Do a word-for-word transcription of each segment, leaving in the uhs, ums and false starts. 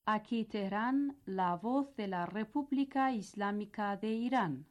Aquí Teherán, la voz de la República Islámica de Irán.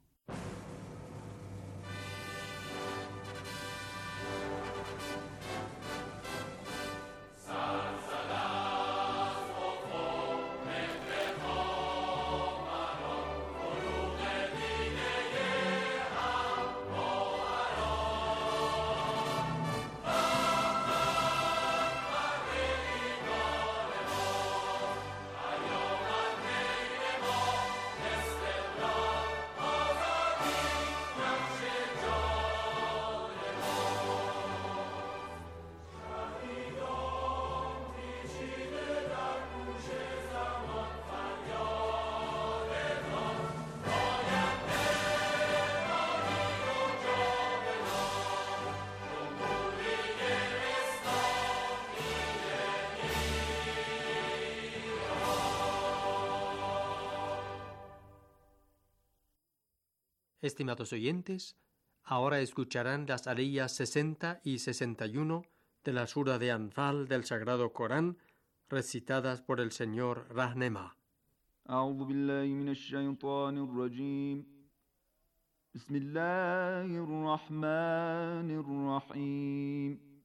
Estimados oyentes, ahora escucharán las aleyas sesenta y sesenta y uno de la sura de Anfal del Sagrado Corán, recitadas por el señor Rahnema. أعوذ بالله من الشيطان الرجيم بسم الله الرحمن الرحيم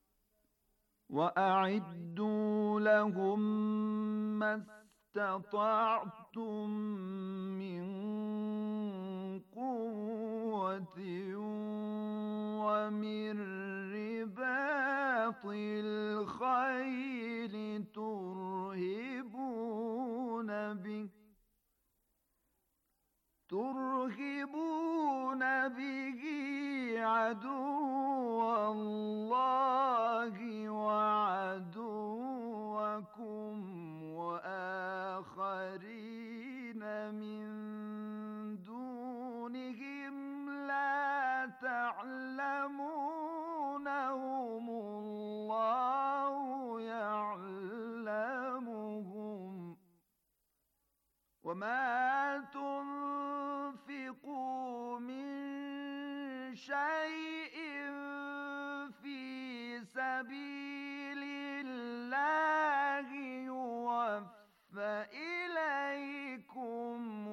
وأعدوا لهم ما استطعتم من قوة ومن رباط الخيل ترهبون به ترهبون به عدو الله وعدوكم وآخرين من دونهم لا تعلمونهم الله يعلمهم وما تنفقوا من شيء في سبيل الله يوفى إليكم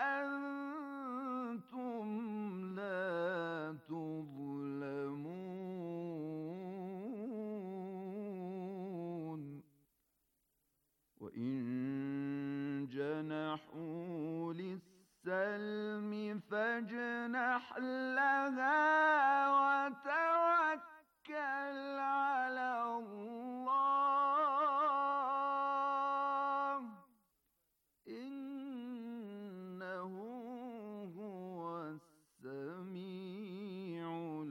وأنتم لا تظلمون وإن جنحوا للسلم فاجنح لها وتوكل على الله إنه هو السميع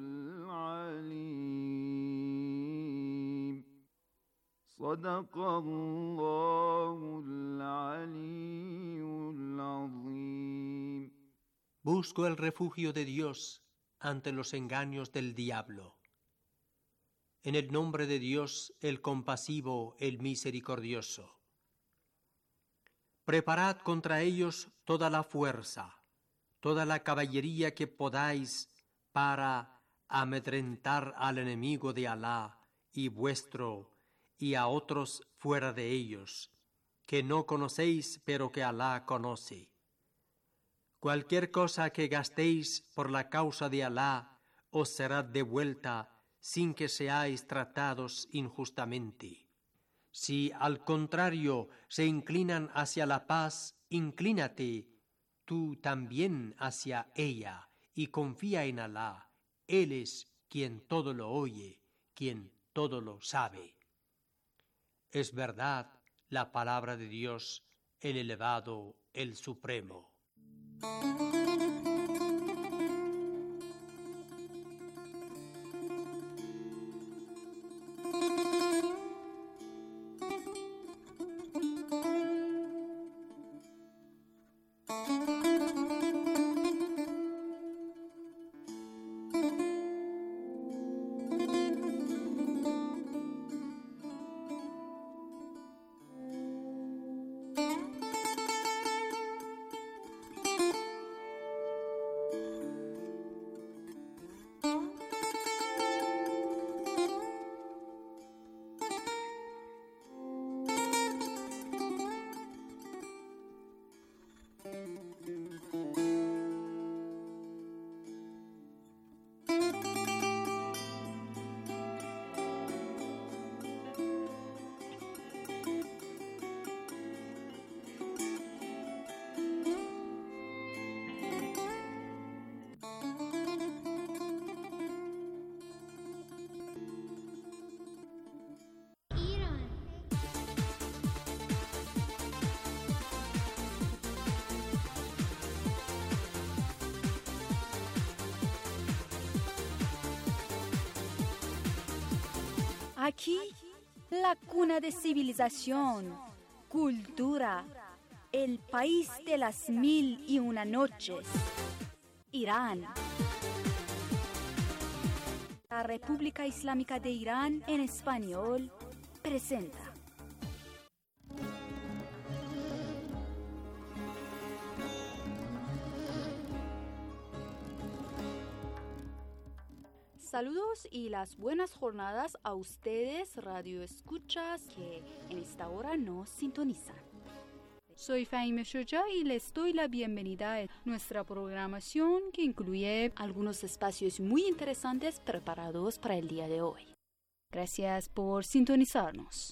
العليم صدق الله العلي العظيم. Busco el refugio de Dios ante los engaños del diablo. En el nombre de Dios, el compasivo, el misericordioso. Preparad contra ellos toda la fuerza, toda la caballería que podáis para amedrentar al enemigo de Alá y vuestro y a otros fuera de ellos, que no conocéis pero que Alá conoce. Cualquier cosa que gastéis por la causa de Alá os será devuelta sin que seáis tratados injustamente. Si al contrario se inclinan hacia la paz, inclínate tú también hacia ella y confía en Alá. Él es quien todo lo oye, quien todo lo sabe. Es verdad la palabra de Dios, el elevado, el supremo. Aquí, la cuna de civilización, cultura, el país de las mil y una noches, Irán. La República Islámica de Irán en español presenta. Saludos y las buenas jornadas a ustedes, radio escuchas, que en esta hora nos sintonizan. Soy Fahime Shoja y les doy la bienvenida a nuestra programación que incluye algunos espacios muy interesantes preparados para el día de hoy. Gracias por sintonizarnos.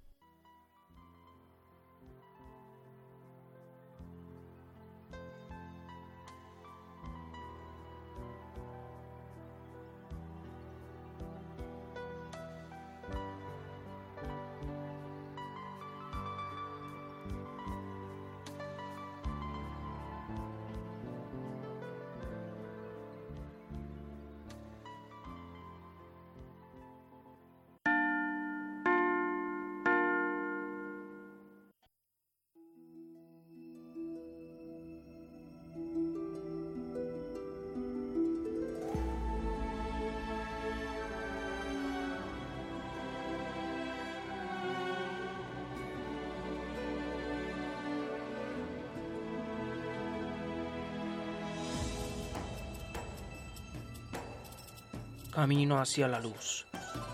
Camino hacia la luz.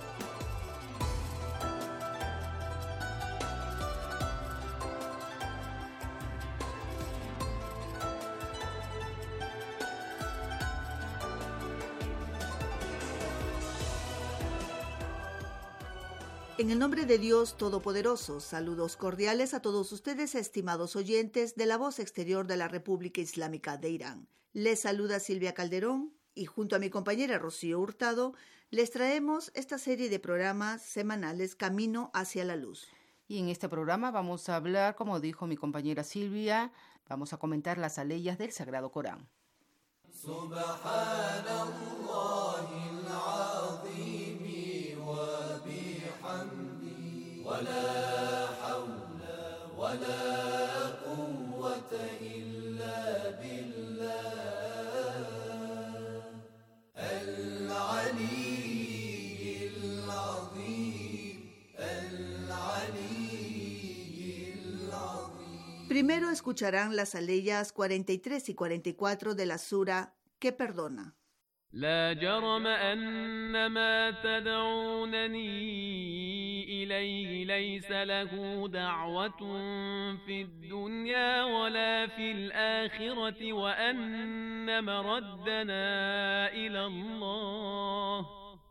En el nombre de Dios Todopoderoso, saludos cordiales a todos ustedes, estimados oyentes de la voz exterior de la República Islámica de Irán. Les saluda Silvia Calderón y junto a mi compañera Rocío Hurtado les traemos esta serie de programas semanales Camino hacia la Luz. Y en este programa vamos a hablar, como dijo mi compañera Silvia, vamos a comentar las aleyas del Sagrado Corán. Primero escucharán las aleyas cuarenta y tres y cuarenta y cuatro de la sura que perdona. لا جرم أن ما تدعونني إليه ليس له دعوة في الدنيا ولا في الآخرة وأن مردنا إلى الله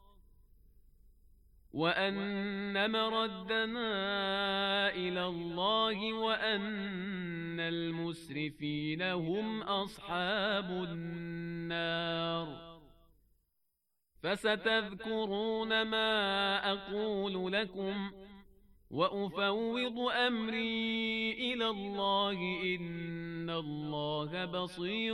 وأن مردنا إلى الله وأن المسرفين هم أصحاب النار فستذكرون ما أقول لكم وأفوض أمري إلى الله إن الله بصير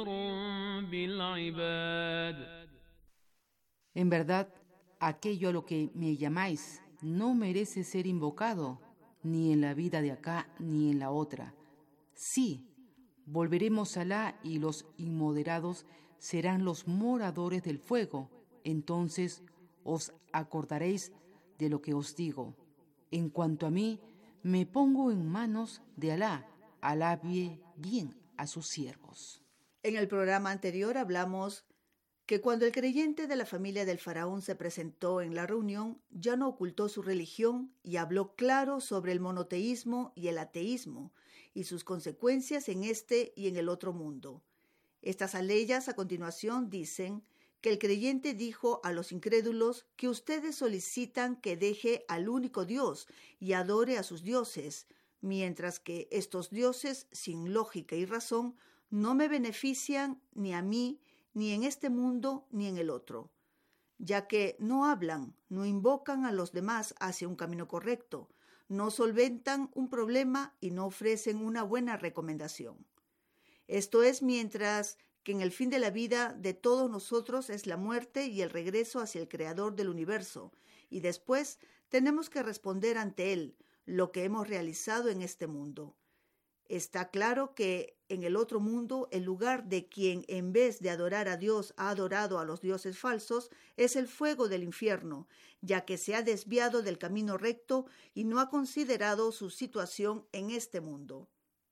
بالعباد. En verdad, aquello a lo que me llamáis no merece ser invocado, ni en la vida de acá ni en la otra. Sí, volveremos a Alá y los inmoderados serán los moradores del fuego. Entonces os acordaréis de lo que os digo. En cuanto a mí, me pongo en manos de Alá. Alá ve bien a sus siervos. En el programa anterior hablamos que cuando el creyente de la familia del faraón se presentó en la reunión, ya no ocultó su religión y habló claro sobre el monoteísmo y el ateísmo y sus consecuencias en este y en el otro mundo. Estas aleyas a continuación dicen que el creyente dijo a los incrédulos que ustedes solicitan que deje al único Dios y adore a sus dioses, mientras que estos dioses, sin lógica y razón, no me benefician ni a mí, ni en este mundo, ni en el otro, ya que no hablan, no invocan a los demás hacia un camino correcto, no solventan un problema y no ofrecen una buena recomendación. Esto es mientras que en el fin de la vida de todos nosotros es la muerte y el regreso hacia el Creador del universo, y después tenemos que responder ante Él lo que hemos realizado en este mundo. Está claro que en el otro mundo el lugar de quien en vez de adorar a Dios ha adorado a los dioses falsos es el fuego del infierno, ya que se ha desviado del camino recto y no ha considerado su situación en este mundo.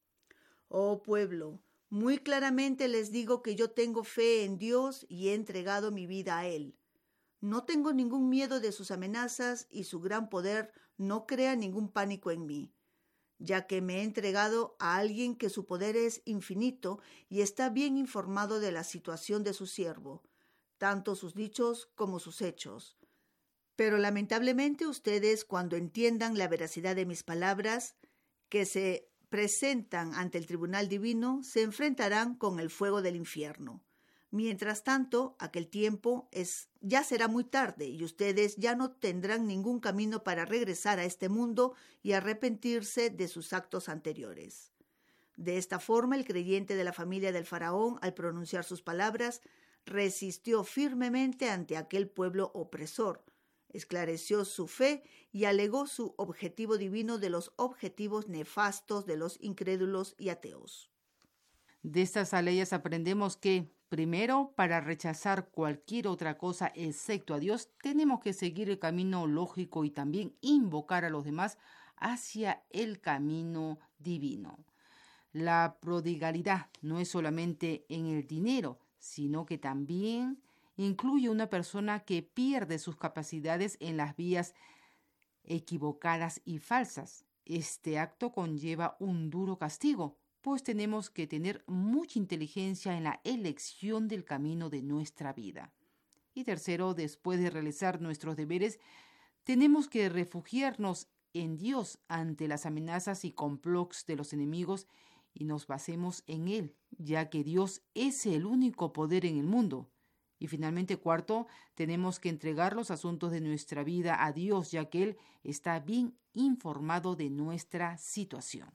Oh pueblo, muy claramente les digo que yo tengo fe en Dios y he entregado mi vida a Él. No tengo ningún miedo de sus amenazas y su gran poder no crea ningún pánico en mí, ya que me he entregado a alguien que su poder es infinito y está bien informado de la situación de su siervo, tanto sus dichos como sus hechos. Pero lamentablemente ustedes, cuando entiendan la veracidad de mis palabras, que se presentan ante el tribunal divino, se enfrentarán con el fuego del infierno. Mientras tanto, aquel tiempo es, ya será muy tarde y ustedes ya no tendrán ningún camino para regresar a este mundo y arrepentirse de sus actos anteriores. De esta forma, el creyente de la familia del faraón, al pronunciar sus palabras, resistió firmemente ante aquel pueblo opresor, esclareció su fe y alegó su objetivo divino de los objetivos nefastos de los incrédulos y ateos. De estas aleyas aprendemos que, primero, para rechazar cualquier otra cosa excepto a Dios, tenemos que seguir el camino lógico y también invocar a los demás hacia el camino divino. La prodigalidad no es solamente en el dinero, sino que también incluye una persona que pierde sus capacidades en las vías equivocadas y falsas. Este acto conlleva un duro castigo, pues tenemos que tener mucha inteligencia en la elección del camino de nuestra vida. Y tercero, después de realizar nuestros deberes, tenemos que refugiarnos en Dios ante las amenazas y complots de los enemigos y nos basemos en Él, ya que Dios es el único poder en el mundo. Y finalmente, cuarto, tenemos que entregar los asuntos de nuestra vida a Dios, ya que Él está bien informado de nuestra situación.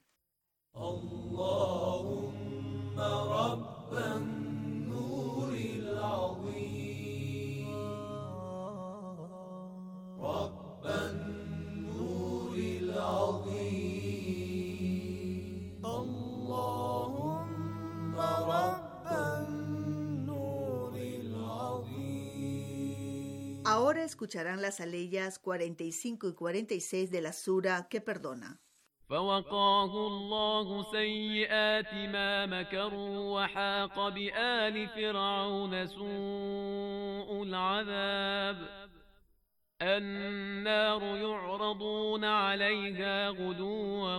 اللهم رب النور العظيم رب النور العظيم اللهم رب النور العظيم. Ahora escucharán las aleyas cuarenta y cinco y cuarenta y seis de la sura que perdona. فوقاه الله سيئات ما مكروا وحاق بآل فرعون سوء العذاب النار يعرضون عليها غدوا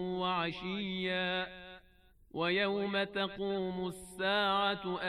وعشيا ويوم تقوم الساعة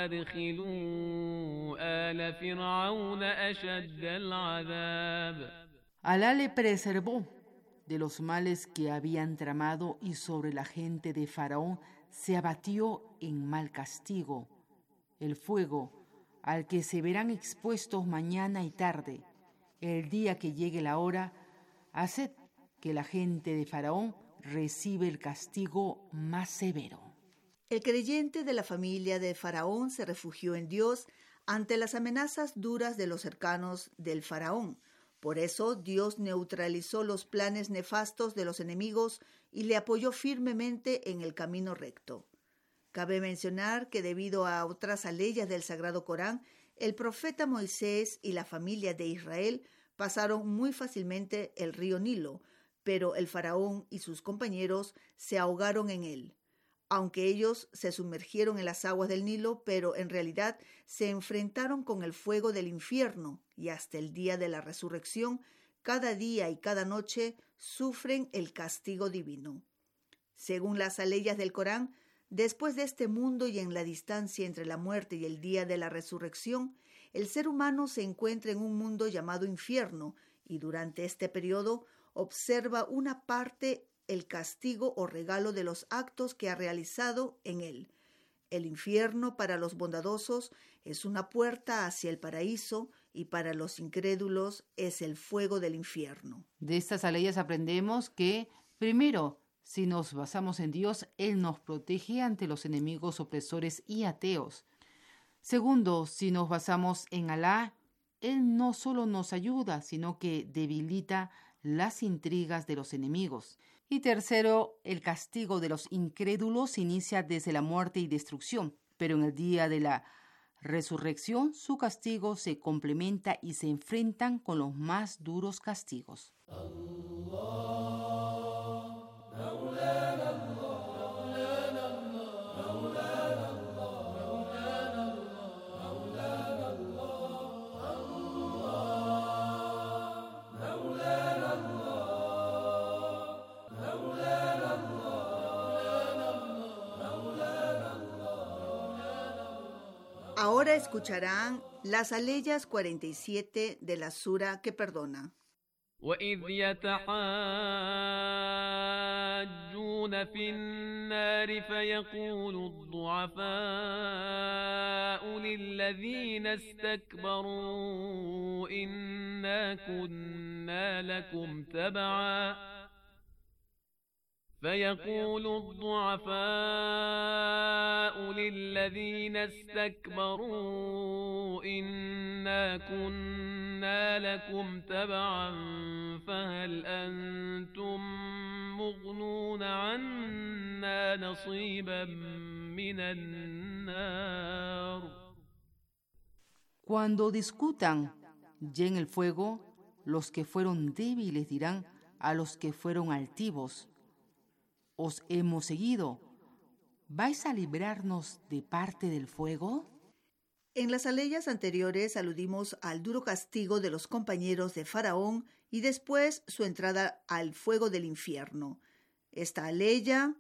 أدخلوا آل فرعون أشد العذاب. Alá le preservó de los males que habían tramado y sobre la gente de Faraón se abatió en mal castigo. El fuego al que se verán expuestos mañana y tarde, el día que llegue la hora, haced que la gente de Faraón reciba el castigo más severo. El creyente de la familia de Faraón se refugió en Dios ante las amenazas duras de los cercanos del Faraón. Por eso Dios neutralizó los planes nefastos de los enemigos y le apoyó firmemente en el camino recto. Cabe mencionar que debido a otras aleyas del Sagrado Corán, el profeta Moisés y la familia de Israel pasaron muy fácilmente el río Nilo, pero el faraón y sus compañeros se ahogaron en él. Aunque ellos se sumergieron en las aguas del Nilo, pero en realidad se enfrentaron con el fuego del infierno y hasta el día de la resurrección, cada día y cada noche sufren el castigo divino. Según las aleyas del Corán, después de este mundo y en la distancia entre la muerte y el día de la resurrección, el ser humano se encuentra en un mundo llamado infierno y durante este periodo observa una parte el castigo o regalo de los actos que ha realizado en él. El infierno para los bondadosos es una puerta hacia el paraíso y para los incrédulos es el fuego del infierno. De estas aleyas aprendemos que, primero, si nos basamos en Dios, Él nos protege ante los enemigos opresores y ateos. Segundo, si nos basamos en Alá, Él no solo nos ayuda, sino que debilita las intrigas de los enemigos. Y tercero, el castigo de los incrédulos inicia desde la muerte y destrucción, pero en el día de la resurrección su castigo se complementa y se enfrentan con los más duros castigos. Ahora escucharán las aleyas cuarenta y siete de la sura que perdona. وَإِذْ يَتَحَاجُّونَ فِي النَّارِ فَيَقُولُ الضُّعَفَاءُ لِلَّذِينَ اسْتَكْبَرُوا إِنَّا كُنَّا لَكُمْ تَبَعًا فيقول الضعفاء للذين استكبروا إنا كنا لكم تبعا فهل أنتم مغنون عنا نصيبا من النار. Cuando discutan ya en el fuego, los que fueron débiles dirán a los que fueron altivos: ¿os hemos seguido? ¿Vais a librarnos de parte del fuego? En las aleyas anteriores aludimos al duro castigo de los compañeros de Faraón y después su entrada al fuego del infierno. Esta aleya,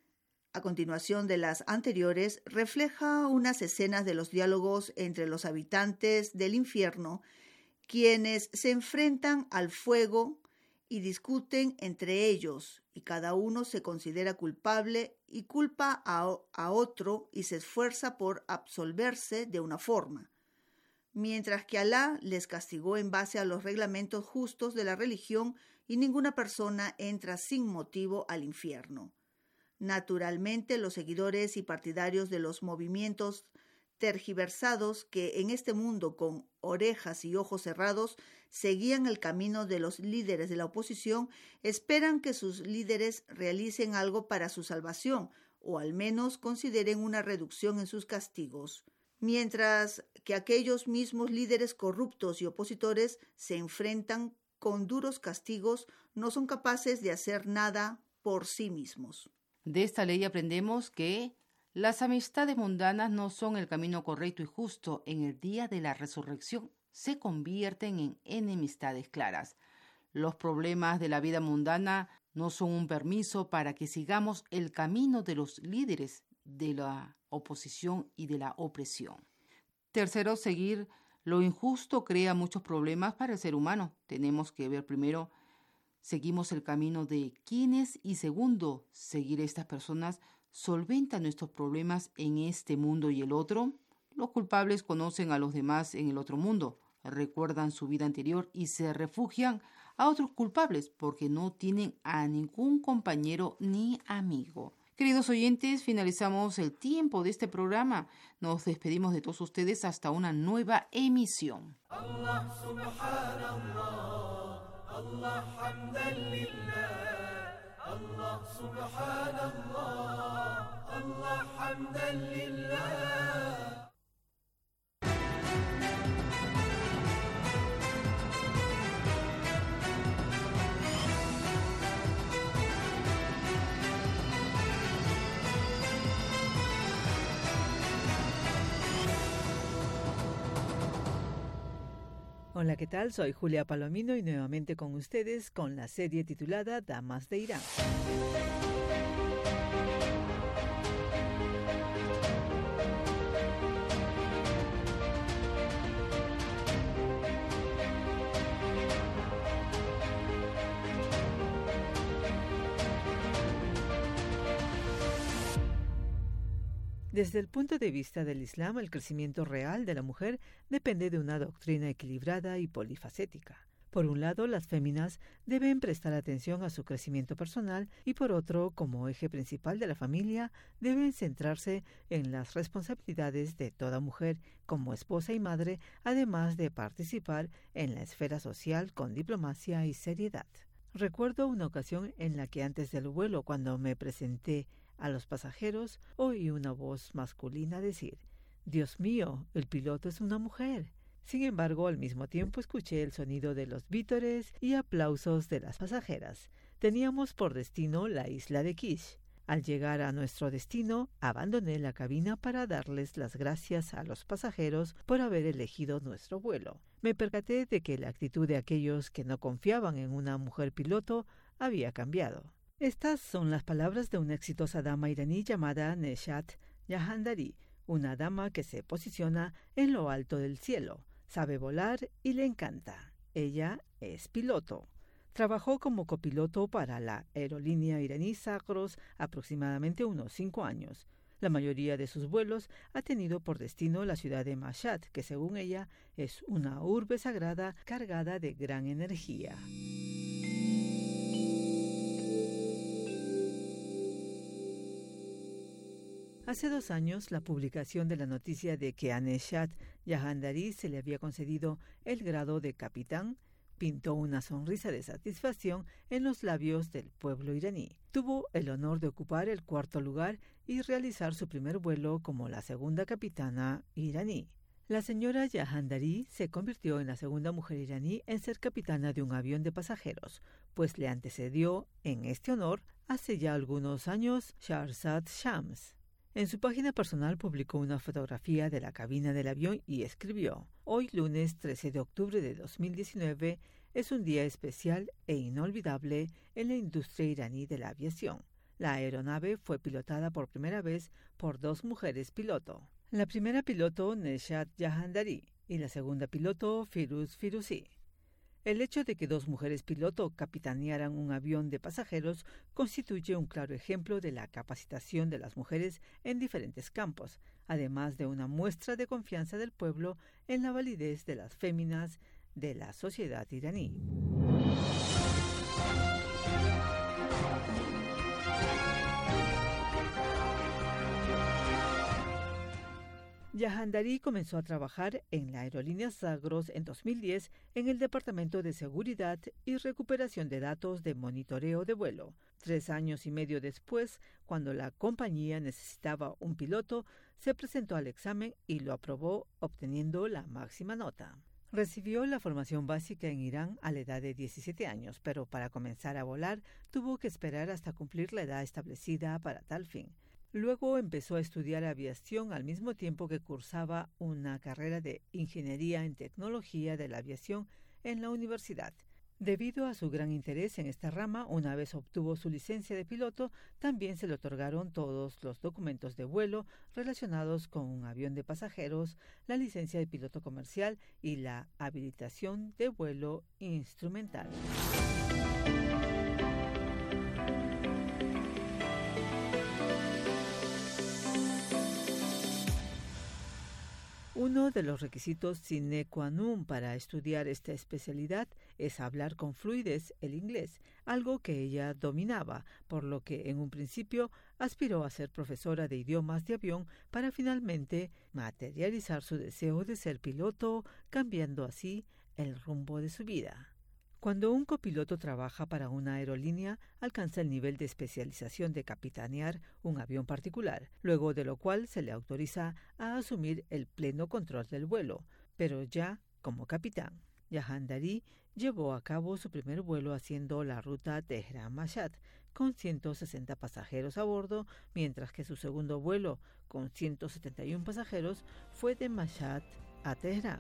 a continuación de las anteriores, refleja unas escenas de los diálogos entre los habitantes del infierno, quienes se enfrentan al fuego y discuten entre ellos, y cada uno se considera culpable y culpa a, a otro y se esfuerza por absolverse de una forma, mientras que Alá les castigó en base a los reglamentos justos de la religión y ninguna persona entra sin motivo al infierno. Naturalmente, los seguidores y partidarios de los movimientos tergiversados que en este mundo con orejas y ojos cerrados seguían el camino de los líderes de la oposición, esperan que sus líderes realicen algo para su salvación o al menos consideren una reducción en sus castigos, mientras que aquellos mismos líderes corruptos y opositores se enfrentan con duros castigos, no son capaces de hacer nada por sí mismos. De esta ley aprendemos que las amistades mundanas no son el camino correcto y justo. En el día de la resurrección se convierten en enemistades claras. Los problemas de la vida mundana no son un permiso para que sigamos el camino de los líderes de la oposición y de la opresión. Tercero, seguir lo injusto crea muchos problemas para el ser humano. Tenemos que ver primero, seguimos el camino de quienes, y segundo, seguir a estas personas solventa nuestros problemas en este mundo y el otro. Los culpables conocen a los demás en el otro mundo, recuerdan su vida anterior y se refugian a otros culpables porque no tienen a ningún compañero ni amigo. Queridos oyentes, finalizamos el tiempo de este programa. Nos despedimos de todos ustedes hasta una nueva emisión. Allah subhanallah, Allah hamdan lillah, Allah subhanallah, Allah hamdan lillah. Hola, ¿qué tal? Soy Julia Palomino y nuevamente con ustedes con la serie titulada Damas de Irán. Desde el punto de vista del Islam, el crecimiento real de la mujer depende de una doctrina equilibrada y polifacética. Por un lado, las féminas deben prestar atención a su crecimiento personal y por otro, como eje principal de la familia, deben centrarse en las responsabilidades de toda mujer como esposa y madre, además de participar en la esfera social con diplomacia y seriedad. Recuerdo una ocasión en la que antes del vuelo, cuando me presenté a los pasajeros, oí una voz masculina decir: «Dios mío, el piloto es una mujer». Sin embargo, al mismo tiempo escuché el sonido de los vítores y aplausos de las pasajeras. Teníamos por destino la isla de Kish. Al llegar a nuestro destino, abandoné la cabina para darles las gracias a los pasajeros por haber elegido nuestro vuelo. Me percaté de que la actitud de aquellos que no confiaban en una mujer piloto había cambiado. Estas son las palabras de una exitosa dama iraní llamada Neshat Jahandari, una dama que se posiciona en lo alto del cielo. Sabe volar y le encanta. Ella es piloto. Trabajó como copiloto para la aerolínea iraní Zagros aproximadamente unos cinco años. La mayoría de sus vuelos ha tenido por destino la ciudad de Mashhad, que según ella es una urbe sagrada cargada de gran energía. Hace dos años, la publicación de la noticia de que a Neshat Jahandari se le había concedido el grado de capitán pintó una sonrisa de satisfacción en los labios del pueblo iraní. Tuvo el honor de ocupar el cuarto lugar y realizar su primer vuelo como la segunda capitana iraní. La señora Jahandari se convirtió en la segunda mujer iraní en ser capitana de un avión de pasajeros, pues le antecedió en este honor hace ya algunos años Shahrzad Shams. En su página personal publicó una fotografía de la cabina del avión y escribió: «Hoy, lunes trece de octubre de dos mil diecinueve, es un día especial e inolvidable en la industria iraní de la aviación. La aeronave fue pilotada por primera vez por dos mujeres piloto. La primera piloto, Neshat Jahandari, y la segunda piloto, Firuz Firuzi. El hecho de que dos mujeres piloto capitanearan un avión de pasajeros constituye un claro ejemplo de la capacitación de las mujeres en diferentes campos, además de una muestra de confianza del pueblo en la validez de las féminas de la sociedad iraní». Jahandari comenzó a trabajar en la aerolínea Zagros en dos mil diez en el Departamento de Seguridad y Recuperación de Datos de Monitoreo de Vuelo. Tres años y medio después, cuando la compañía necesitaba un piloto, se presentó al examen y lo aprobó, obteniendo la máxima nota. Recibió la formación básica en Irán a la edad de diecisiete años, pero para comenzar a volar tuvo que esperar hasta cumplir la edad establecida para tal fin. Luego empezó a estudiar aviación al mismo tiempo que cursaba una carrera de Ingeniería en Tecnología de la Aviación en la universidad. Debido a su gran interés en esta rama, una vez obtuvo su licencia de piloto, también se le otorgaron todos los documentos de vuelo relacionados con un avión de pasajeros, la licencia de piloto comercial y la habilitación de vuelo instrumental. Uno de los requisitos sine qua non para estudiar esta especialidad es hablar con fluidez el inglés, algo que ella dominaba, por lo que en un principio aspiró a ser profesora de idiomas de avión para finalmente materializar su deseo de ser piloto, cambiando así el rumbo de su vida. Cuando un copiloto trabaja para una aerolínea, alcanza el nivel de especialización de capitanear un avión particular, luego de lo cual se le autoriza a asumir el pleno control del vuelo, pero ya como capitán. Jahandari llevó a cabo su primer vuelo haciendo la ruta Teherán-Mashhad, con ciento sesenta pasajeros a bordo, mientras que su segundo vuelo, con ciento setenta y uno pasajeros, fue de Mashhad a Teherán.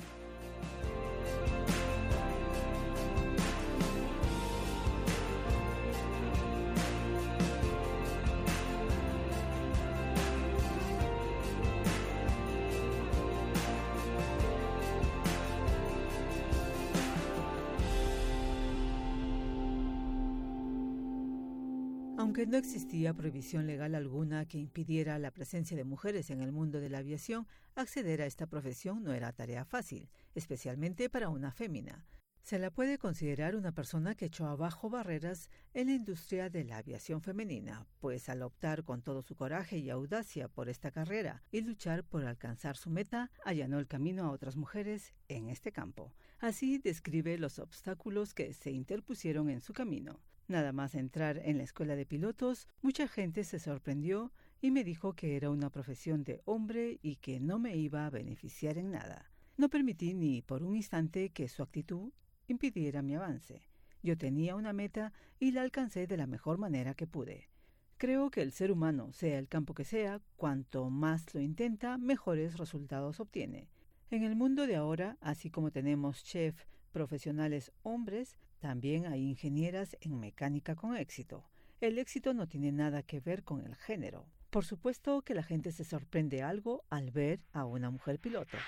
Aunque no existía prohibición legal alguna que impidiera la presencia de mujeres en el mundo de la aviación, acceder a esta profesión no era tarea fácil, especialmente para una fémina. Se la puede considerar una persona que echó abajo barreras en la industria de la aviación femenina, pues al optar con todo su coraje y audacia por esta carrera y luchar por alcanzar su meta, allanó el camino a otras mujeres en este campo. Así describe los obstáculos que se interpusieron en su camino. Nada más entrar en la escuela de pilotos, mucha gente se sorprendió y me dijo que era una profesión de hombre y que no me iba a beneficiar en nada. No permití ni por un instante que su actitud impidiera mi avance. Yo tenía una meta y la alcancé de la mejor manera que pude. Creo que el ser humano, sea el campo que sea, cuanto más lo intenta, mejores resultados obtiene. En el mundo de ahora, así como tenemos chefs profesionales hombres, también hay ingenieras en mecánica con éxito. El éxito no tiene nada que ver con el género. Por supuesto que la gente se sorprende algo al ver a una mujer piloto.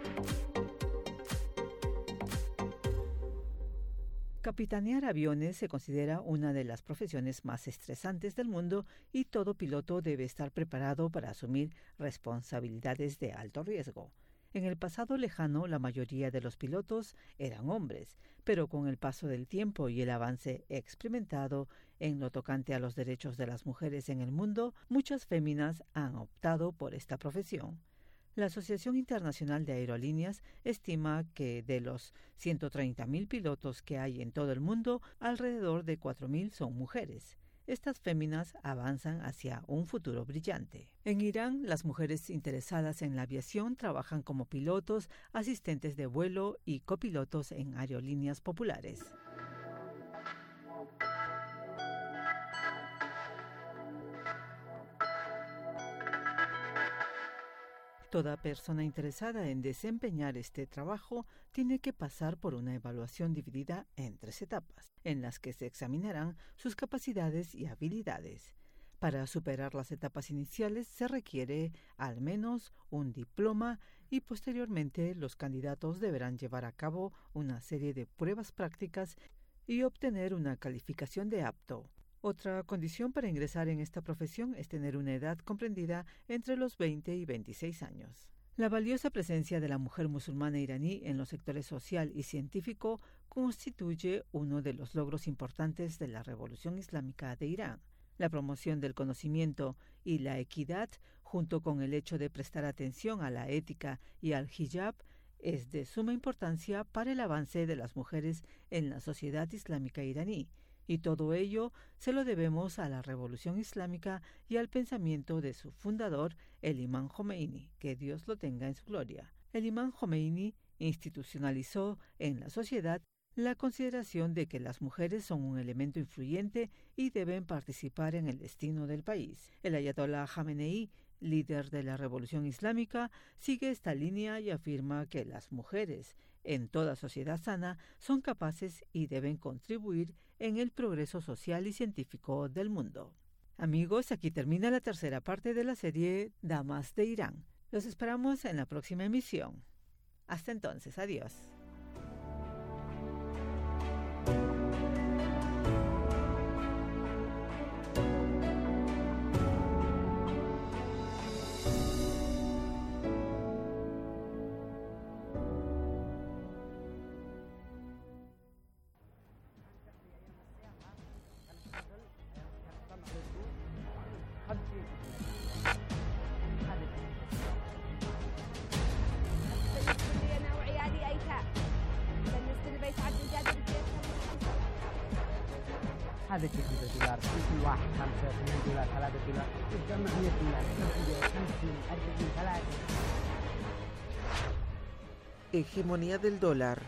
Capitanear aviones se considera una de las profesiones más estresantes del mundo y todo piloto debe estar preparado para asumir responsabilidades de alto riesgo. En el pasado lejano, la mayoría de los pilotos eran hombres, pero con el paso del tiempo y el avance experimentado en lo tocante a los derechos de las mujeres en el mundo, muchas féminas han optado por esta profesión. La Asociación Internacional de Aerolíneas estima que de los ciento treinta mil pilotos que hay en todo el mundo, alrededor de cuatro mil son mujeres. Estas féminas avanzan hacia un futuro brillante. En Irán, las mujeres interesadas en la aviación trabajan como pilotos, asistentes de vuelo y copilotos en aerolíneas populares. Toda persona interesada en desempeñar este trabajo tiene que pasar por una evaluación dividida en tres etapas, en las que se examinarán sus capacidades y habilidades. Para superar las etapas iniciales se requiere al menos un diploma y posteriormente los candidatos deberán llevar a cabo una serie de pruebas prácticas y obtener una calificación de apto. Otra condición para ingresar en esta profesión es tener una edad comprendida entre los veinte y veintiséis años. La valiosa presencia de la mujer musulmana iraní en los sectores social y científico constituye uno de los logros importantes de la Revolución Islámica de Irán. La promoción del conocimiento y la equidad, junto con el hecho de prestar atención a la ética y al hijab, es de suma importancia para el avance de las mujeres en la sociedad islámica iraní. Y todo ello se lo debemos a la Revolución Islámica y al pensamiento de su fundador, el Imam Jomeini, que Dios lo tenga en su gloria. El Imam Jomeini institucionalizó en la sociedad la consideración de que las mujeres son un elemento influyente y deben participar en el destino del país. El Ayatollah Jamenei, líder de la Revolución Islámica, sigue esta línea y afirma que las mujeres, en toda sociedad sana, son capaces y deben contribuir en el progreso social y científico del mundo. Amigos, aquí termina la tercera parte de la serie Damas de Irán. Los esperamos en la próxima emisión. Hasta entonces, adiós. هذا كيف دولار كل واحد خمسة اثنين دولار ثلاثة دولار تجمع مية دولار خمسين أربعين ثلاثة. Hegemonía del dólar.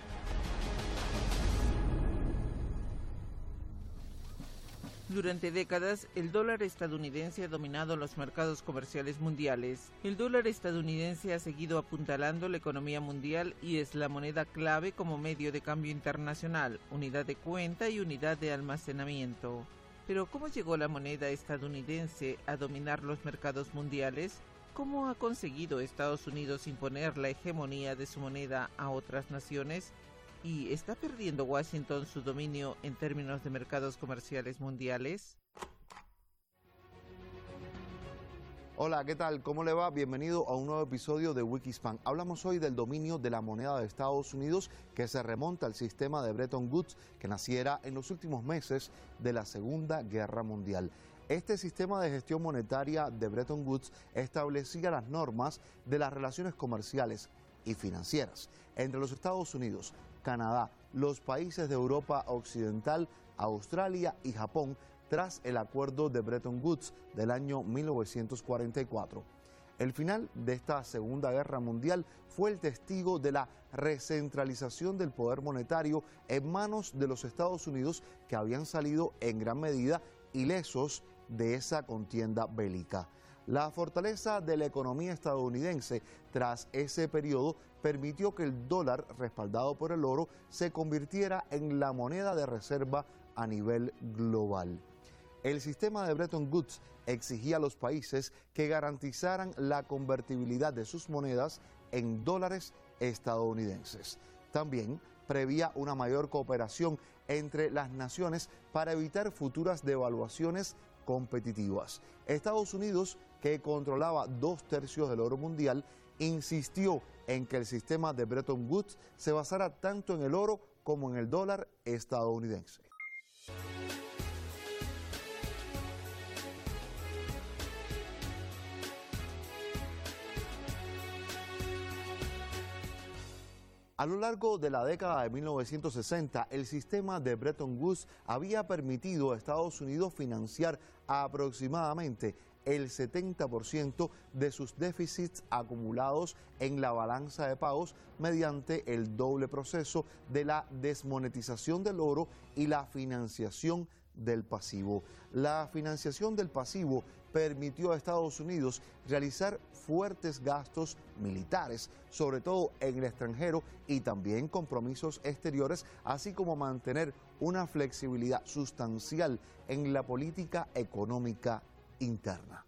Durante décadas, el dólar estadounidense ha dominado los mercados comerciales mundiales. El dólar estadounidense ha seguido apuntalando la economía mundial y es la moneda clave como medio de cambio internacional, unidad de cuenta y unidad de almacenamiento. Pero ¿cómo llegó la moneda estadounidense a dominar los mercados mundiales? ¿Cómo ha conseguido Estados Unidos imponer la hegemonía de su moneda a otras naciones? ¿Y está perdiendo Washington su dominio en términos de mercados comerciales mundiales? Hola, ¿qué tal? ¿Cómo le va? Bienvenido a un nuevo episodio de Wikispan. Hablamos hoy del dominio de la moneda de Estados Unidos que se remonta al sistema de Bretton Woods que naciera en los últimos meses de la Segunda Guerra Mundial. Este sistema de gestión monetaria de Bretton Woods establecía las normas de las relaciones comerciales y financieras entre los Estados Unidos, Canadá, los países de Europa Occidental, Australia y Japón tras el acuerdo de Bretton Woods del año mil novecientos cuarenta y cuatro. El final de esta Segunda Guerra Mundial fue el testigo de la recentralización del poder monetario en manos de los Estados Unidos, que habían salido en gran medida ilesos de esa contienda bélica. La fortaleza de la economía estadounidense tras ese periodo permitió que el dólar, respaldado por el oro, se convirtiera en la moneda de reserva a nivel global. El sistema de Bretton Woods exigía a los países que garantizaran la convertibilidad de sus monedas en dólares estadounidenses. También prevía una mayor cooperación entre las naciones para evitar futuras devaluaciones competitivas. Estados Unidos, que controlaba dos tercios del oro mundial, insistió en que el sistema de Bretton Woods se basara tanto en el oro como en el dólar estadounidense. A lo largo de la década de mil novecientos sesenta, el sistema de Bretton Woods había permitido a Estados Unidos financiar aproximadamente el setenta por ciento de sus déficits acumulados en la balanza de pagos mediante el doble proceso de la desmonetización del oro y la financiación del pasivo. La financiación del pasivo permitió a Estados Unidos realizar fuertes gastos militares, sobre todo en el extranjero, y también compromisos exteriores, así como mantener una flexibilidad sustancial en la política económica interna.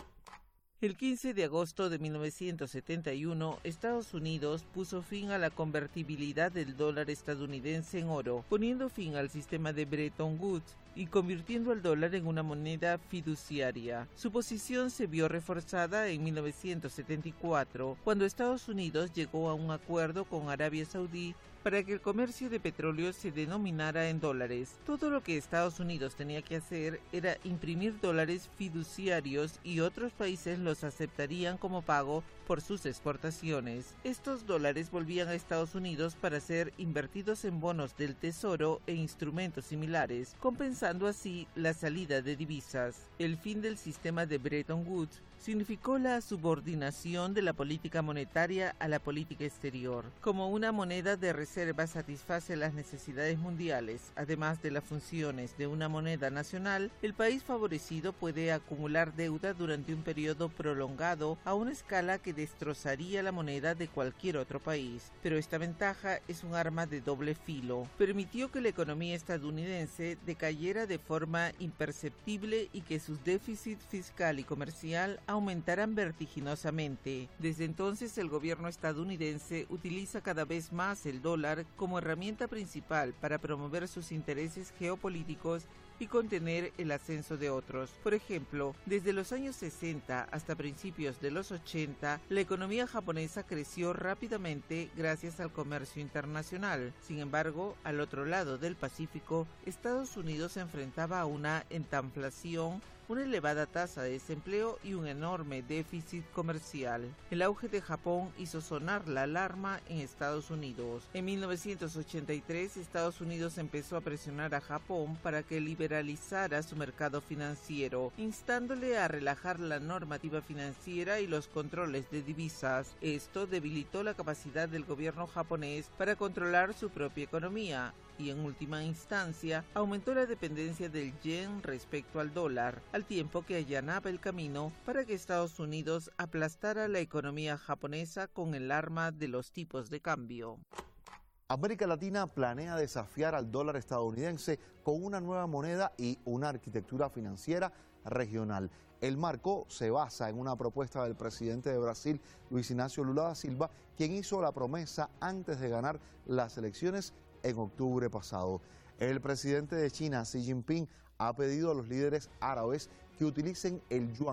El quince de agosto de mil novecientos setenta y uno, Estados Unidos puso fin a la convertibilidad del dólar estadounidense en oro, poniendo fin al sistema de Bretton Woods y convirtiendo al dólar en una moneda fiduciaria. Su posición se vio reforzada en mil novecientos setenta y cuatro, cuando Estados Unidos llegó a un acuerdo con Arabia Saudí para que el comercio de petróleo se denominara en dólares. Todo lo que Estados Unidos tenía que hacer era imprimir dólares fiduciarios y otros países los aceptarían como pago por sus exportaciones. Estos dólares volvían a Estados Unidos para ser invertidos en bonos del Tesoro e instrumentos similares, compensando así la salida de divisas. El fin del sistema de Bretton Woods significó la subordinación de la política monetaria a la política exterior. Como una moneda de reserva satisface las necesidades mundiales, además de las funciones de una moneda nacional, el país favorecido puede acumular deuda durante un periodo prolongado a una escala que destrozaría la moneda de cualquier otro país. Pero esta ventaja es un arma de doble filo. Permitió que la economía estadounidense decayera de forma imperceptible y que sus déficits fiscal y comercial aumentaran vertiginosamente. Desde entonces, el gobierno estadounidense utiliza cada vez más el dólar como herramienta principal para promover sus intereses geopolíticos y contener el ascenso de otros. Por ejemplo, desde los años sesenta hasta principios de los ochenta, la economía japonesa creció rápidamente gracias al comercio internacional. Sin embargo, al otro lado del Pacífico, Estados Unidos se enfrentaba a una entanflación, una elevada tasa de desempleo y un enorme déficit comercial. El auge de Japón hizo sonar la alarma en Estados Unidos. En mil novecientos ochenta y tres, Estados Unidos empezó a presionar a Japón para que liberalizara su mercado financiero, instándole a relajar la normativa financiera y los controles de divisas. Esto debilitó la capacidad del gobierno japonés para controlar su propia economía y, en última instancia, aumentó la dependencia del yen respecto al dólar, al tiempo que allanaba el camino para que Estados Unidos aplastara la economía japonesa con el arma de los tipos de cambio. América Latina planea desafiar al dólar estadounidense con una nueva moneda y una arquitectura financiera regional. El marco se basa en una propuesta del presidente de Brasil, Luis Ignacio Lula da Silva, quien hizo la promesa antes de ganar las elecciones en octubre pasado. El presidente de China, Xi Jinping, ha pedido a los líderes árabes que utilicen el yuan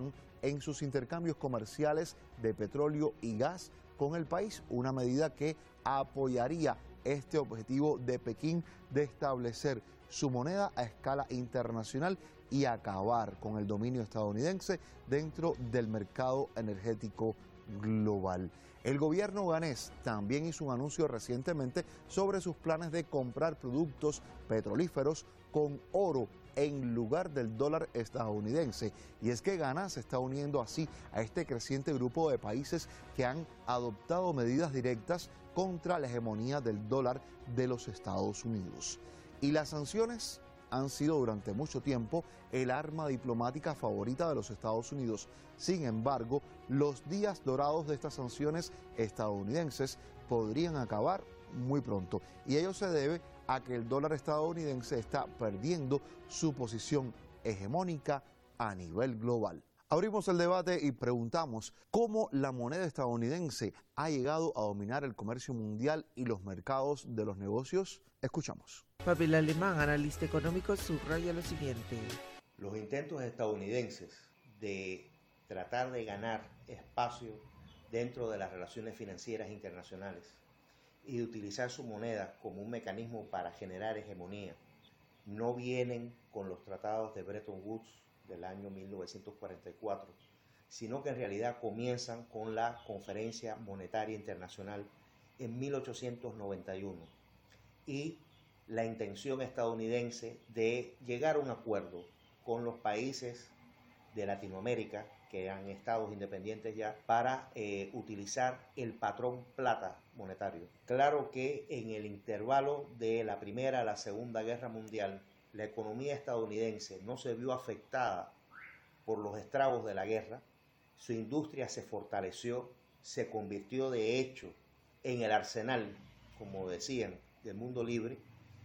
en sus intercambios comerciales de petróleo y gas con el país, una medida que apoyaría este objetivo de Pekín de establecer su moneda a escala internacional y acabar con el dominio estadounidense dentro del mercado energético global. El gobierno ganés también hizo un anuncio recientemente sobre sus planes de comprar productos petrolíferos con oro en lugar del dólar estadounidense. Y es que Ghana se está uniendo así a este creciente grupo de países que han adoptado medidas directas contra la hegemonía del dólar de los Estados Unidos. Y las sanciones han sido durante mucho tiempo el arma diplomática favorita de los Estados Unidos. Sin embargo, los días dorados de estas sanciones estadounidenses podrían acabar muy pronto. Y ello se debe a que el dólar estadounidense está perdiendo su posición hegemónica a nivel global. Abrimos el debate y preguntamos cómo la moneda estadounidense ha llegado a dominar el comercio mundial y los mercados de los negocios. Escuchamos. Pavel Alemán, analista económico, subraya lo siguiente. Los intentos estadounidenses de tratar de ganar espacio dentro de las relaciones financieras internacionales y de utilizar su moneda como un mecanismo para generar hegemonía no vienen con los tratados de Bretton Woods del año mil novecientos cuarenta y cuatro, sino que en realidad comienzan con la Conferencia Monetaria Internacional en mil ochocientos noventa y uno y la intención estadounidense de llegar a un acuerdo con los países de Latinoamérica que eran estados independientes ya, para eh, utilizar el patrón plata monetario. Claro que en el intervalo de la Primera a la Segunda Guerra Mundial, la economía estadounidense no se vio afectada por los estragos de la guerra, su industria se fortaleció, se convirtió de hecho en el arsenal, como decían, del mundo libre,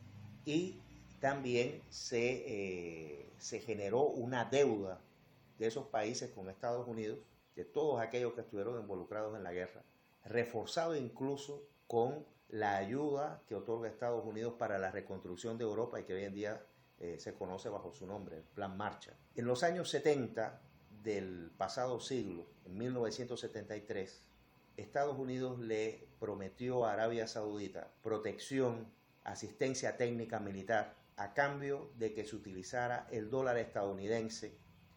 y también se, eh, se generó una deuda de esos países con Estados Unidos, de todos aquellos que estuvieron involucrados en la guerra, reforzado incluso con la ayuda que otorga Estados Unidos para la reconstrucción de Europa y que hoy en día eh, se conoce bajo su nombre, el Plan Marshall. En los años setenta del pasado siglo, en mil novecientos setenta y tres, Estados Unidos le prometió a Arabia Saudita protección, asistencia técnica militar, a cambio de que se utilizara el dólar estadounidense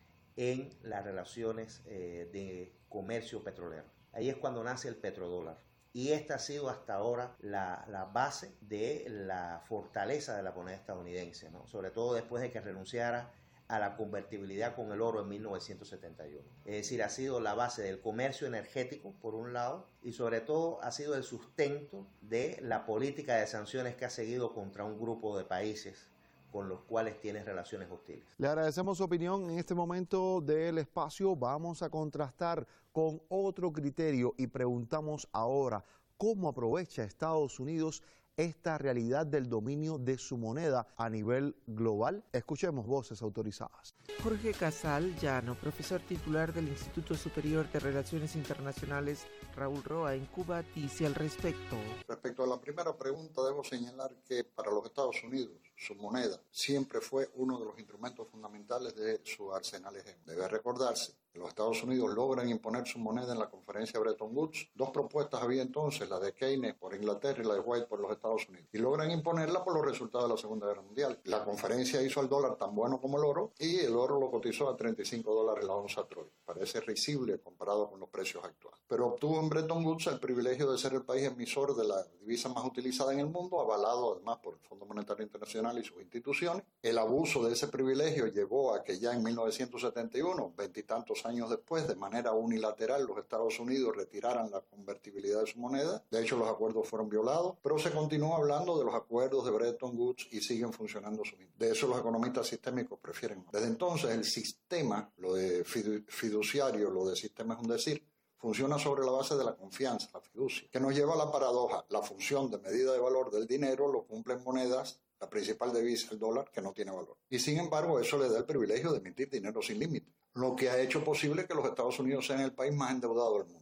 en las relaciones eh, de comercio petrolero. Ahí es cuando nace el petrodólar. Y esta ha sido hasta ahora la, la base de la fortaleza de la moneda estadounidense, ¿no? Sobre todo después de que renunciara a la convertibilidad con el oro en mil novecientos setenta y uno. Es decir, ha sido la base del comercio energético, por un lado, y sobre todo ha sido el sustento de la política de sanciones que ha seguido contra un grupo de países con los cuales tienes relaciones hostiles. Le agradecemos su opinión en este momento del espacio. Vamos a contrastar con otro criterio y preguntamos ahora cómo aprovecha Estados Unidos esta realidad del dominio de su moneda a nivel global. Escuchemos voces autorizadas. Jorge Casal Llano, profesor titular del Instituto Superior de Relaciones Internacionales Raúl Roa en Cuba, dice al respecto. Respecto a la primera pregunta, debo señalar que para los Estados Unidos, su moneda siempre fue uno de los instrumentos fundamentales de su arsenal hegemónico. Debe recordarse que los Estados Unidos logran imponer su moneda en la conferencia de Bretton Woods. Dos propuestas había entonces, la de Keynes por Inglaterra y la de White por los Estados Unidos. Y logran imponerla por los resultados de la Segunda Guerra Mundial. La conferencia hizo al dólar tan bueno como el oro y el oro lo cotizó a treinta y cinco dólares la onza Troy. Parece risible comparado con los precios actuales. Pero obtuvo en Bretton Woods el privilegio de ser el país emisor de la divisa más utilizada en el mundo, avalado además por el Fondo Monetario Internacional y sus instituciones. El abuso de ese privilegio llevó a que ya en mil novecientos setenta y uno, veintitantos años después, de manera unilateral, los Estados Unidos retiraran la convertibilidad de su moneda. De hecho, los acuerdos fueron violados, pero se continuó hablando de los acuerdos de Bretton Woods y siguen funcionando su mismo. De eso los economistas sistémicos prefieren. Desde entonces, el sistema, lo de fidu- fiduciario, lo de sistema es un decir, funciona sobre la base de la confianza, la fiducia, que nos lleva a la paradoja. La función de medida de valor del dinero lo cumplen monedas, la principal divisa, el dólar, que no tiene valor. Y sin embargo, eso le da el privilegio de emitir dinero sin límite, lo que ha hecho posible que los Estados Unidos sean el país más endeudado del mundo.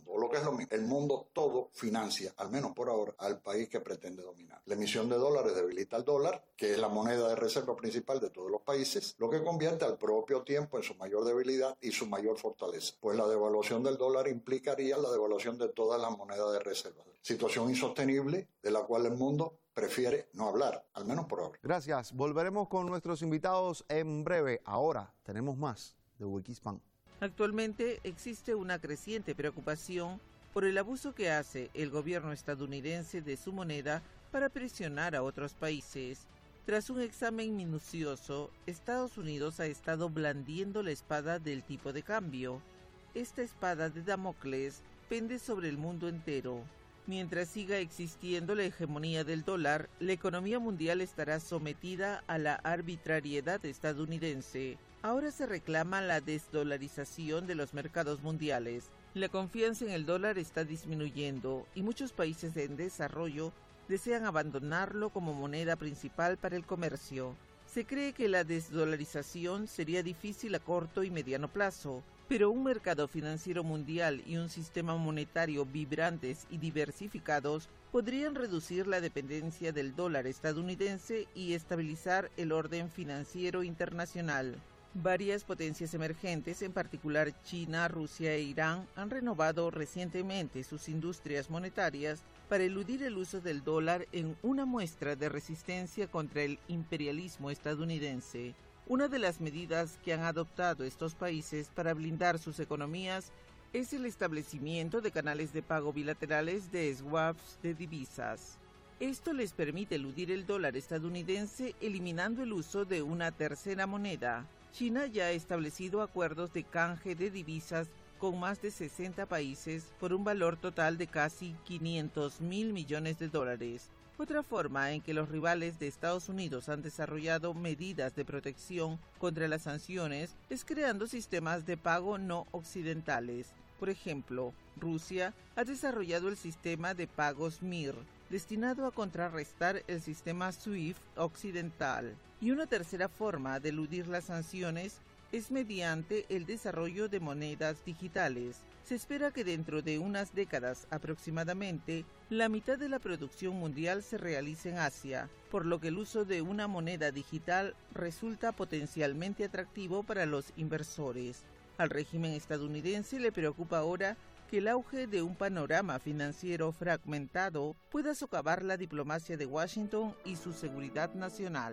mundo, o lo que es lo mismo, el mundo todo financia, al menos por ahora, al país que pretende dominar. La emisión de dólares debilita al dólar, que es la moneda de reserva principal de todos los países, lo que convierte al propio tiempo en su mayor debilidad y su mayor fortaleza, pues la devaluación del dólar implicaría la devaluación de todas las monedas de reserva. Situación insostenible de la cual el mundo prefiere no hablar, al menos por ahora. Gracias. Volveremos con nuestros invitados en breve. Ahora tenemos más de Wikispan. Actualmente existe una creciente preocupación por el abuso que hace el gobierno estadounidense de su moneda para presionar a otros países. Tras un examen minucioso, Estados Unidos ha estado blandiendo la espada del tipo de cambio. Esta espada de Damocles pende sobre el mundo entero. Mientras siga existiendo la hegemonía del dólar, la economía mundial estará sometida a la arbitrariedad estadounidense. Ahora se reclama la desdolarización de los mercados mundiales. La confianza en el dólar está disminuyendo y muchos países en desarrollo desean abandonarlo como moneda principal para el comercio. Se cree que la desdolarización sería difícil a corto y mediano plazo, pero un mercado financiero mundial y un sistema monetario vibrantes y diversificados podrían reducir la dependencia del dólar estadounidense y estabilizar el orden financiero internacional. Varias potencias emergentes, en particular China, Rusia e Irán, han renovado recientemente sus industrias monetarias para eludir el uso del dólar en una muestra de resistencia contra el imperialismo estadounidense. Una de las medidas que han adoptado estos países para blindar sus economías es el establecimiento de canales de pago bilaterales de swaps de divisas. Esto les permite eludir el dólar estadounidense eliminando el uso de una tercera moneda. China ya ha establecido acuerdos de canje de divisas con más de sesenta países por un valor total de casi quinientos mil millones de dólares. Otra forma en que los rivales de Estados Unidos han desarrollado medidas de protección contra las sanciones es creando sistemas de pago no occidentales. Por ejemplo, Rusia ha desarrollado el sistema de pagos M I R, destinado a contrarrestar el sistema SWIFT occidental. Y una tercera forma de eludir las sanciones es mediante el desarrollo de monedas digitales. Se espera que dentro de unas décadas aproximadamente, la mitad de la producción mundial se realice en Asia, por lo que el uso de una moneda digital resulta potencialmente atractivo para los inversores. Al régimen estadounidense le preocupa ahora que el auge de un panorama financiero fragmentado pueda socavar la diplomacia de Washington y su seguridad nacional.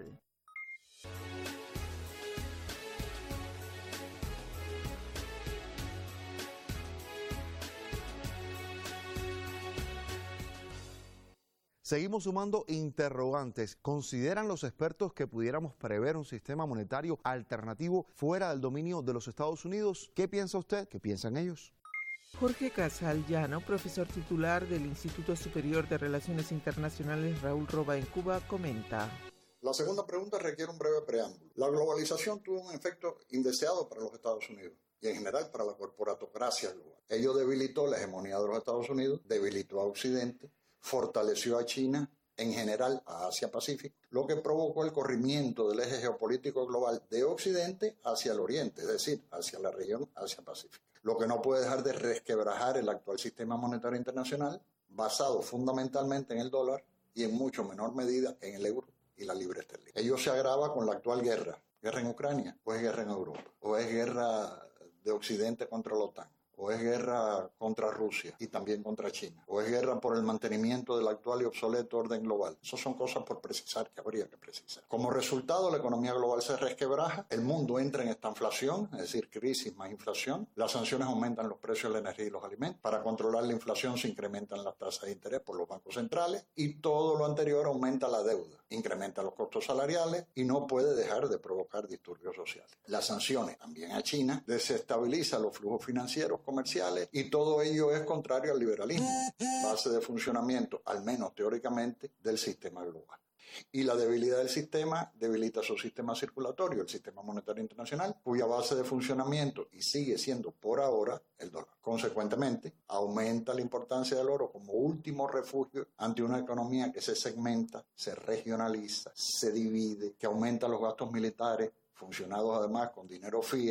Seguimos sumando interrogantes. ¿Consideran los expertos que pudiéramos prever un sistema monetario alternativo fuera del dominio de los Estados Unidos? ¿Qué piensa usted? ¿Qué piensan ellos? Jorge Casal Llano, profesor titular del Instituto Superior de Relaciones Internacionales Raúl Roba en Cuba, comenta. La segunda pregunta requiere un breve preámbulo. La globalización tuvo un efecto indeseado para los Estados Unidos y en general para la corporatocracia global. Ello debilitó la hegemonía de los Estados Unidos, debilitó a Occidente, fortaleció a China, en general a Asia-Pacífico, lo que provocó el corrimiento del eje geopolítico global de Occidente hacia el Oriente, es decir, hacia la región Asia-Pacífico. Lo que no puede dejar de resquebrajar el actual sistema monetario internacional, basado fundamentalmente en el dólar y en mucho menor medida en el euro y la libra esterlina. Ello se agrava con la actual guerra. ¿Guerra en Ucrania? ¿O es guerra en Europa? ¿O es guerra de Occidente contra la OTAN? ¿O es guerra contra Rusia y también contra China? ¿O es guerra por el mantenimiento del actual y obsoleto orden global? Esas son cosas por precisar que habría que precisar. Como resultado, la economía global se resquebraja, el mundo entra en estanflación, es decir, crisis más inflación, las sanciones aumentan los precios de la energía y los alimentos, para controlar la inflación se incrementan las tasas de interés por los bancos centrales y todo lo anterior aumenta la deuda, incrementa los costos salariales y no puede dejar de provocar disturbios sociales. Las sanciones también a China desestabilizan los flujos financieros comerciales y todo ello es contrario al liberalismo, base de funcionamiento, al menos teóricamente, del sistema global. Y la debilidad del sistema debilita su sistema circulatorio, el sistema monetario internacional, cuya base de funcionamiento, y sigue siendo por ahora, el dólar. Consecuentemente, aumenta la importancia del oro como último refugio ante una economía que se segmenta, se regionaliza, se divide, que aumenta los gastos militares, funcionados además con dinero fiat,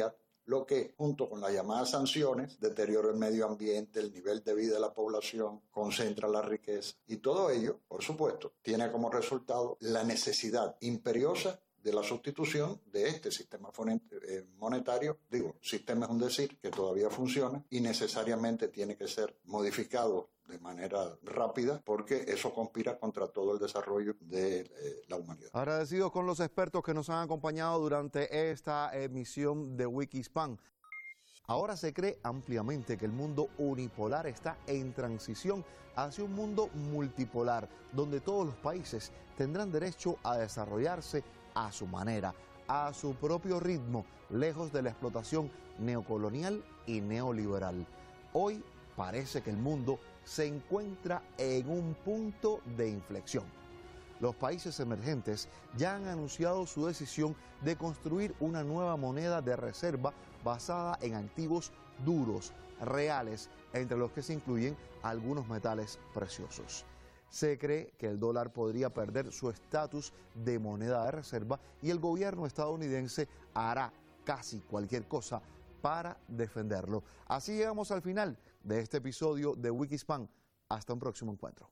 lo que, junto con las llamadas sanciones, deteriora el medio ambiente, el nivel de vida de la población, concentra la riqueza. Y todo ello, por supuesto, tiene como resultado la necesidad imperiosa de la sustitución de este sistema monetario. Digo, sistema es un decir que todavía funciona y necesariamente tiene que ser modificado de manera rápida porque eso conspira contra todo el desarrollo de eh, la humanidad. Agradecidos con los expertos que nos han acompañado durante esta emisión de Wikispan. Ahora se cree ampliamente que el mundo unipolar está en transición hacia un mundo multipolar, donde todos los países tendrán derecho a desarrollarse a su manera, a su propio ritmo, lejos de la explotación neocolonial y neoliberal. Hoy parece que el mundo se encuentra en un punto de inflexión. Los países emergentes ya han anunciado su decisión de construir una nueva moneda de reserva basada en activos duros, reales, entre los que se incluyen algunos metales preciosos. Se cree que el dólar podría perder su estatus de moneda de reserva y el gobierno estadounidense hará casi cualquier cosa para defenderlo. Así llegamos al final de este episodio de Wikispan. Hasta un próximo encuentro.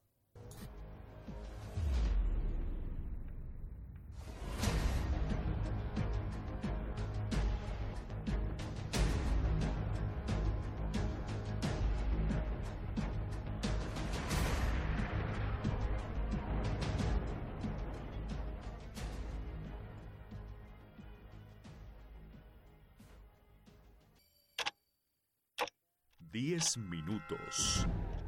Diez minutos.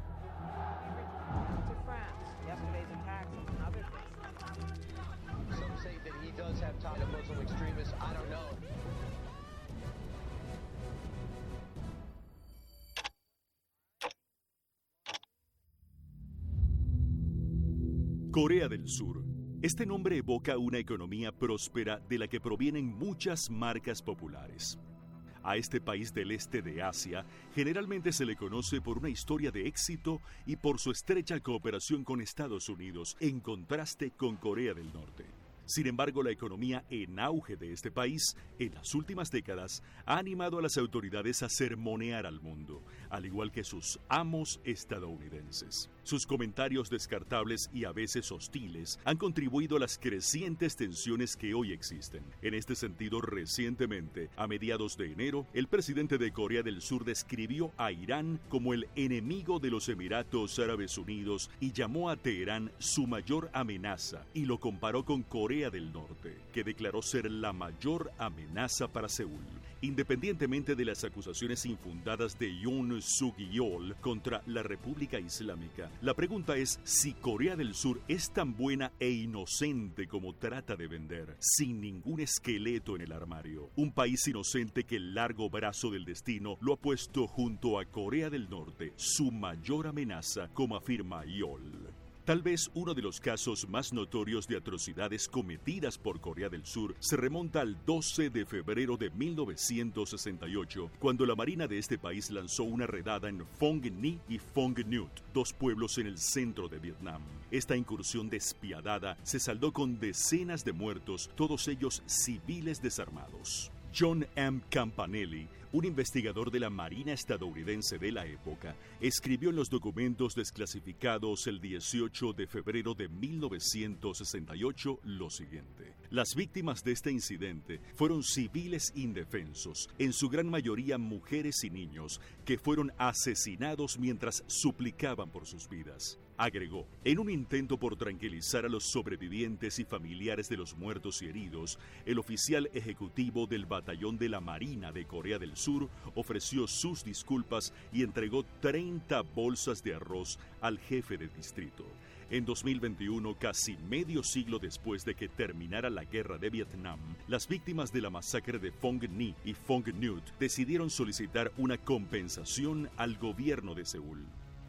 Corea del Sur. Este nombre evoca una economía próspera de la que provienen muchas marcas populares. A este país del este de Asia generalmente se le conoce por una historia de éxito y por su estrecha cooperación con Estados Unidos, en contraste con Corea del Norte. Sin embargo, la economía en auge de este país en las últimas décadas ha animado a las autoridades a sermonear al mundo, al igual que sus amos estadounidenses. Sus comentarios descartables y a veces hostiles han contribuido a las crecientes tensiones que hoy existen. En este sentido, recientemente, a mediados de enero, el presidente de Corea del Sur describió a Irán como el enemigo de los Emiratos Árabes Unidos y llamó a Teherán su mayor amenaza y lo comparó con Corea del Norte, que declaró ser la mayor amenaza para Seúl. Independientemente de las acusaciones infundadas de Yoon Suk-yeol contra la República Islámica, la pregunta es si Corea del Sur es tan buena e inocente como trata de vender, sin ningún esqueleto en el armario. Un país inocente que el largo brazo del destino lo ha puesto junto a Corea del Norte, su mayor amenaza, como afirma Yeol. Tal vez uno de los casos más notorios de atrocidades cometidas por Corea del Sur se remonta al doce de febrero de mil novecientos sesenta y ocho, cuando la Marina de este país lanzó una redada en Phong Ni y Phong Nhut, dos pueblos en el centro de Vietnam. Esta incursión despiadada se saldó con decenas de muertos, todos ellos civiles desarmados. John M. Campanelli, un investigador de la Marina estadounidense de la época, escribió en los documentos desclasificados el dieciocho de febrero de mil novecientos sesenta y ocho lo siguiente. Las víctimas de este incidente fueron civiles indefensos, en su gran mayoría mujeres y niños, que fueron asesinados mientras suplicaban por sus vidas. Agregó, en un intento por tranquilizar a los sobrevivientes y familiares de los muertos y heridos, el oficial ejecutivo del batallón de la Marina de Corea del Sur ofreció sus disculpas y entregó treinta bolsas de arroz al jefe de distrito. En dos mil veintiuno, casi medio siglo después de que terminara la guerra de Vietnam, las víctimas de la masacre de Phong Ni y Phong Nhut decidieron solicitar una compensación al gobierno de Seúl.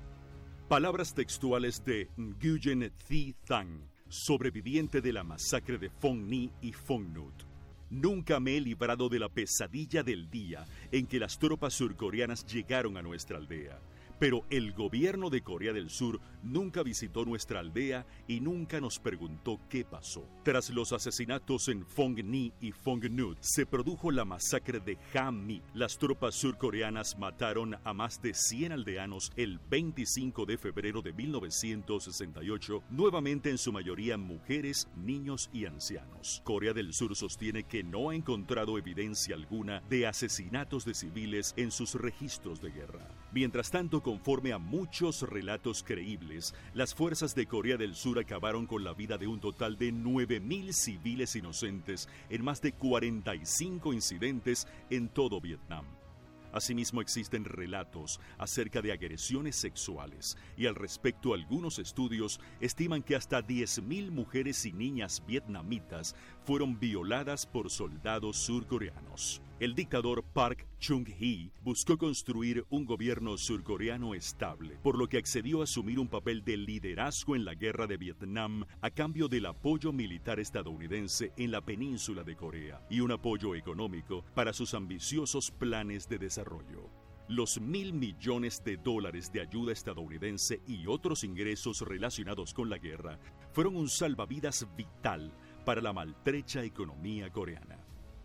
Palabras textuales de Nguyen Thi Thanh, sobreviviente de la masacre de Phong Ni y Phong Nhut. Nunca me he librado de la pesadilla del día en que las tropas surcoreanas llegaron a nuestra aldea. Pero el gobierno de Corea del Sur nunca visitó nuestra aldea y nunca nos preguntó qué pasó. Tras los asesinatos en Phong-Ni y Phong-Nut, se produjo la masacre de Ham-Mi. Las tropas surcoreanas mataron a más de cien aldeanos el veinticinco de febrero de mil novecientos sesenta y ocho, nuevamente en su mayoría mujeres, niños y ancianos. Corea del Sur sostiene que no ha encontrado evidencia alguna de asesinatos de civiles en sus registros de guerra. Mientras tanto, conforme a muchos relatos creíbles, las fuerzas de Corea del Sur acabaron con la vida de un total de nueve mil civiles inocentes en más de cuarenta y cinco incidentes en todo Vietnam. Asimismo, existen relatos acerca de agresiones sexuales y al respecto algunos estudios estiman que hasta diez mil mujeres y niñas vietnamitas fueron violadas por soldados surcoreanos. El dictador Park Chung-hee buscó construir un gobierno surcoreano estable, por lo que accedió a asumir un papel de liderazgo en la guerra de Vietnam a cambio del apoyo militar estadounidense en la península de Corea y un apoyo económico para sus ambiciosos planes de desarrollo. Los mil millones de dólares de ayuda estadounidense y otros ingresos relacionados con la guerra fueron un salvavidas vital para la maltrecha economía coreana.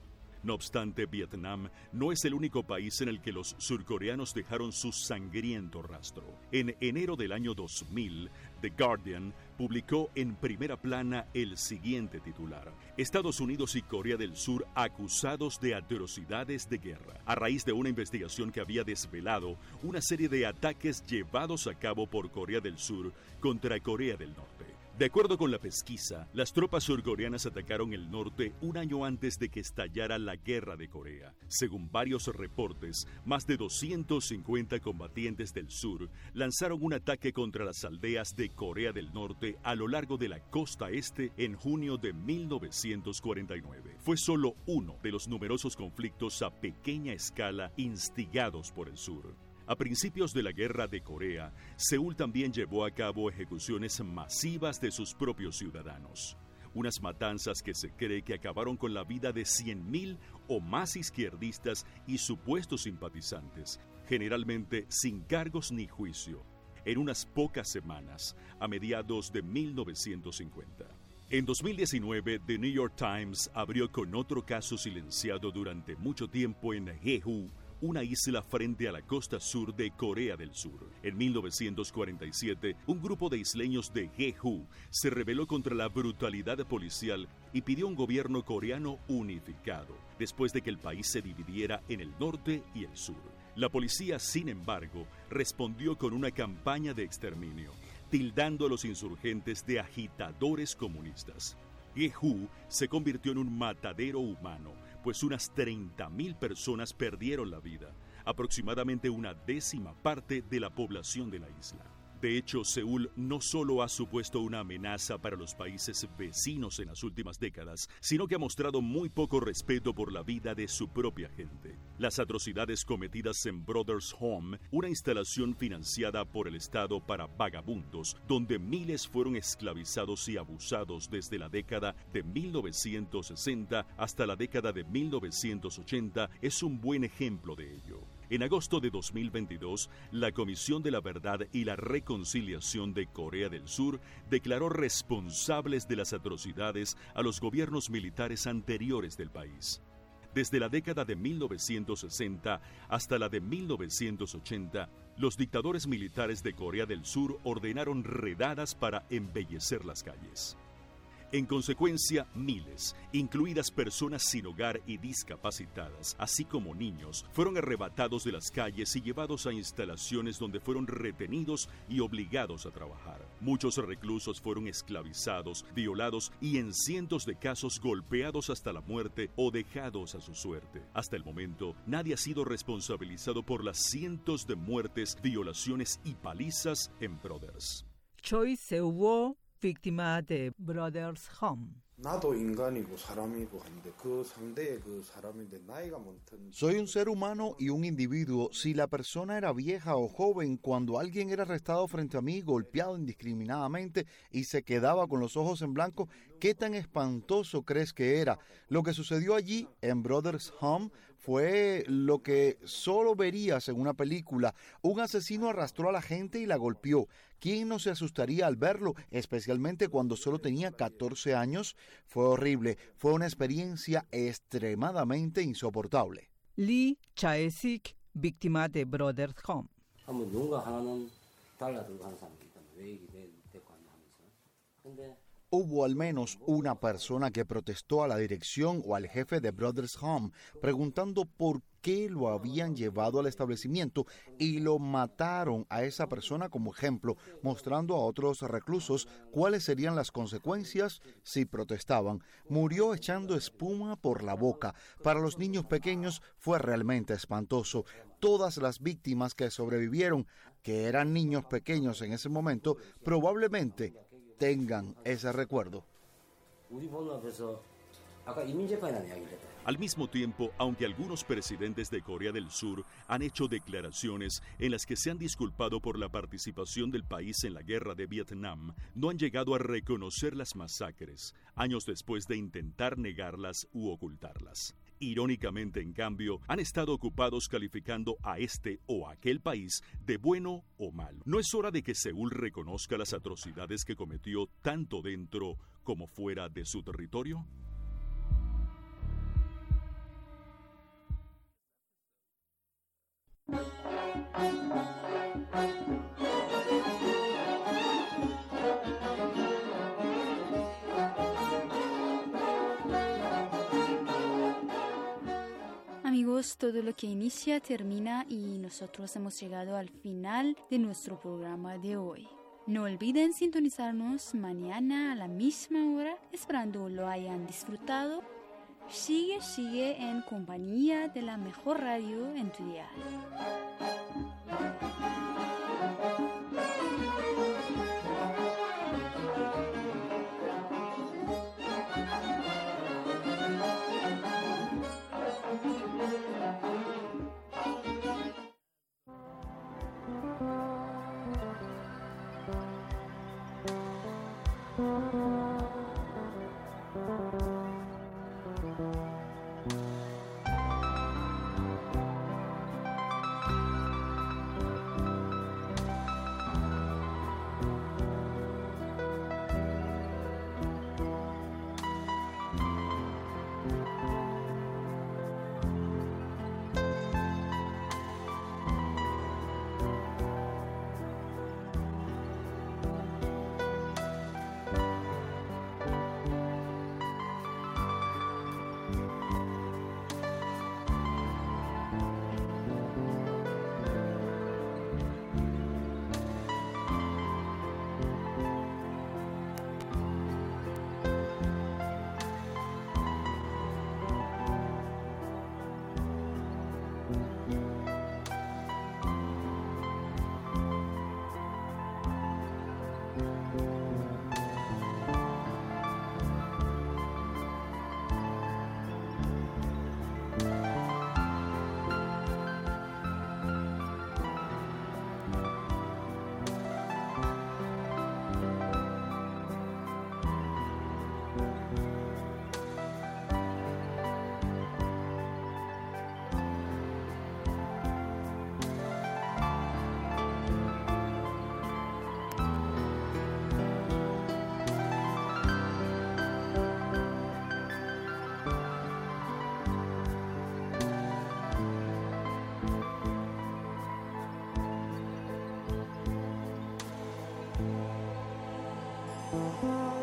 No obstante, Vietnam no es el único país en el que los surcoreanos dejaron su sangriento rastro. En enero del año dos mil, The Guardian publicó en primera plana el siguiente titular: Estados Unidos y Corea del Sur acusados de atrocidades de guerra, a raíz de una investigación que había desvelado una serie de ataques llevados a cabo por Corea del Sur contra Corea del Norte. De acuerdo con la pesquisa, las tropas surcoreanas atacaron el norte un año antes de que estallara la Guerra de Corea. Según varios reportes, más de doscientos cincuenta combatientes del sur lanzaron un ataque contra las aldeas de Corea del Norte a lo largo de la costa este en junio de mil novecientos cuarenta y nueve. Fue solo uno de los numerosos conflictos a pequeña escala instigados por el sur. A principios de la Guerra de Corea, Seúl también llevó a cabo ejecuciones masivas de sus propios ciudadanos. Unas matanzas que se cree que acabaron con la vida de cien mil o más izquierdistas y supuestos simpatizantes, generalmente sin cargos ni juicio, en unas pocas semanas, a mediados de mil novecientos cincuenta. En dos mil diecinueve, The New York Times abrió con otro caso silenciado durante mucho tiempo en Jeju, una isla frente a la costa sur de Corea del Sur. En mil novecientos cuarenta y siete, un grupo de isleños de Jeju se rebeló contra la brutalidad policial y pidió un gobierno coreano unificado, después de que el país se dividiera en el norte y el sur. La policía, sin embargo, respondió con una campaña de exterminio, tildando a los insurgentes de agitadores comunistas. Jeju se convirtió en un matadero humano, pues unas treinta mil personas perdieron la vida, aproximadamente una décima parte de la población de la isla. De hecho, Seúl no solo ha supuesto una amenaza para los países vecinos en las últimas décadas, sino que ha mostrado muy poco respeto por la vida de su propia gente. Las atrocidades cometidas en Brothers Home, una instalación financiada por el Estado para vagabundos, donde miles fueron esclavizados y abusados desde la década de mil novecientos sesenta hasta la década de mil novecientos ochenta, es un buen ejemplo de ello. En agosto de dos mil veintidós, la Comisión de la Verdad y la Reconciliación de Corea del Sur declaró responsables de las atrocidades a los gobiernos militares anteriores del país. Desde la década de mil novecientos sesenta hasta la de mil novecientos ochenta, los dictadores militares de Corea del Sur ordenaron redadas para embellecer las calles. En consecuencia, miles, incluidas personas sin hogar y discapacitadas, así como niños, fueron arrebatados de las calles y llevados a instalaciones donde fueron retenidos y obligados a trabajar. Muchos reclusos fueron esclavizados, violados y en cientos de casos golpeados hasta la muerte o dejados a su suerte. Hasta el momento, nadie ha sido responsabilizado por las cientos de muertes, violaciones y palizas en Brothers. Choi Se-woo, víctima de Brothers Home. Soy un ser humano y un individuo. Si la persona era vieja o joven, cuando alguien era arrestado frente a mí, golpeado indiscriminadamente y se quedaba con los ojos en blanco, ¿qué tan espantoso crees que era? Lo que sucedió allí en Brothers Home fue lo que solo verías en una película. Un asesino arrastró a la gente y la golpeó. ¿Quién no se asustaría al verlo, especialmente cuando solo tenía catorce años? Fue horrible, fue una experiencia extremadamente insoportable. Lee Chae-sik, víctima de Brothers Home. Hubo al menos una persona que protestó a la dirección o al jefe de Brothers Home preguntando por qué lo habían llevado al establecimiento y lo mataron a esa persona como ejemplo, mostrando a otros reclusos cuáles serían las consecuencias si protestaban. Murió echando espuma por la boca. Para los niños pequeños fue realmente espantoso. Todas las víctimas que sobrevivieron, que eran niños pequeños en ese momento, probablemente tengan ese recuerdo. Al mismo tiempo, aunque algunos presidentes de Corea del Sur han hecho declaraciones en las que se han disculpado por la participación del país en la guerra de Vietnam, no han llegado a reconocer las masacres, años después de intentar negarlas u ocultarlas. Irónicamente, en cambio, han estado ocupados calificando a este o aquel país de bueno o malo. ¿No es hora de que Seúl reconozca las atrocidades que cometió tanto dentro como fuera de su territorio? Amigos, todo lo que inicia termina y nosotros hemos llegado al final de nuestro programa de hoy. No olviden sintonizarnos mañana a la misma hora, esperando lo hayan disfrutado. Sigue, sigue en compañía de la mejor radio en tu dial. Thank you.